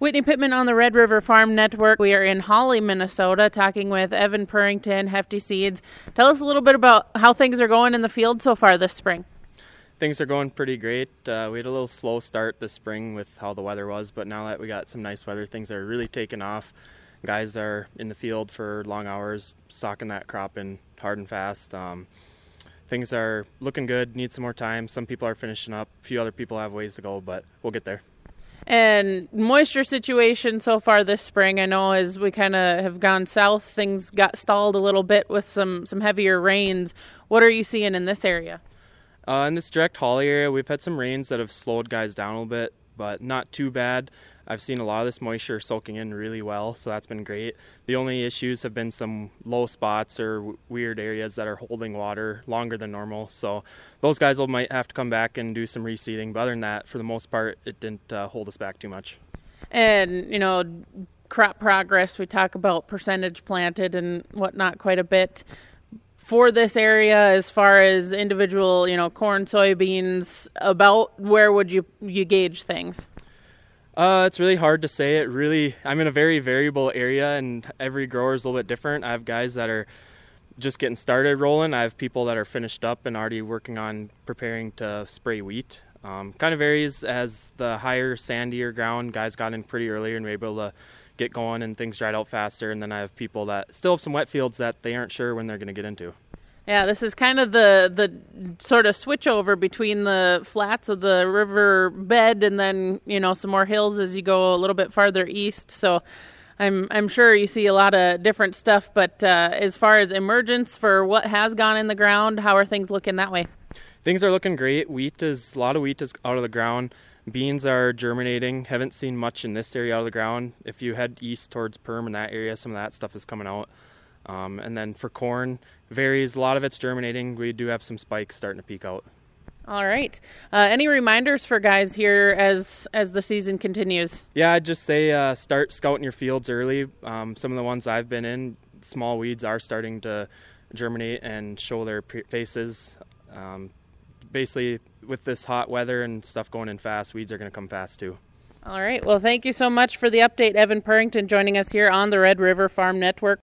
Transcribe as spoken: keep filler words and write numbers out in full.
Whitney Pittman on the Red River Farm Network. We are in Hawley, Minnesota, talking with Evan Purington, Hefty Seeds. Tell us a little bit about how things are going in the field so far this spring. Things are going pretty great. Uh, we had a little slow start this spring with how the weather was, but now that we got some nice weather, things are really taking off. Guys are in the field for long hours, socking that crop in hard and fast. Um, things are looking good, need some more time. Some people are finishing up. A few other people have ways to go, but we'll get there. And moisture situation so far this spring, I know as we kind of have gone south, things got stalled a little bit with some, some heavier rains. What are you seeing in this area? Uh, in this direct Hawley area, we've had some rains that have slowed guys down a little bit, but not too bad. I've seen a lot of this moisture soaking in really well, so that's been great. The only issues have been some low spots or w- weird areas that are holding water longer than normal. So those guys will might have to come back and do some reseeding. But other than that, for the most part, it didn't uh, hold us back too much. And, you know, crop progress, we talk about percentage planted and whatnot quite a bit. For this area, as far as individual, you know, corn, soybeans, about where would you, you gauge things? Uh, it's really hard to say. It really, I'm in a very variable area, and every grower is a little bit different. I have guys that are just getting started rolling. I have people that are finished up and already working on preparing to spray wheat. Um, kind of varies as the higher, sandier ground, guys got in pretty earlier and were able to get going and things dried out faster. And then I have people that still have some wet fields that they aren't sure when they're going to get into. Yeah, this is kind of the the sort of switch over between the flats of the river bed and then, you know, some more hills as you go a little bit farther east. So I'm I'm sure you see a lot of different stuff. But uh, as far as emergence for what has gone in the ground, how are things looking that way? Things are looking great. Wheat is, a lot of wheat is out of the ground. Beans are germinating. Haven't seen much in this area out of the ground. If you head east towards Perm in that area, some of that stuff is coming out. Um, and then for corn, varies. A lot of it's germinating. We do have some spikes starting to peek out. All right. Uh, any reminders for guys here as as the season continues? Yeah, I'd just say uh, start scouting your fields early. Um, some of the ones I've been in, small weeds are starting to germinate and show their pre- faces. Um, basically, with this hot weather and stuff going in fast, weeds are going to come fast too. All right. Well, thank you so much for the update, Evan Purington, joining us here on the Red River Farm Network.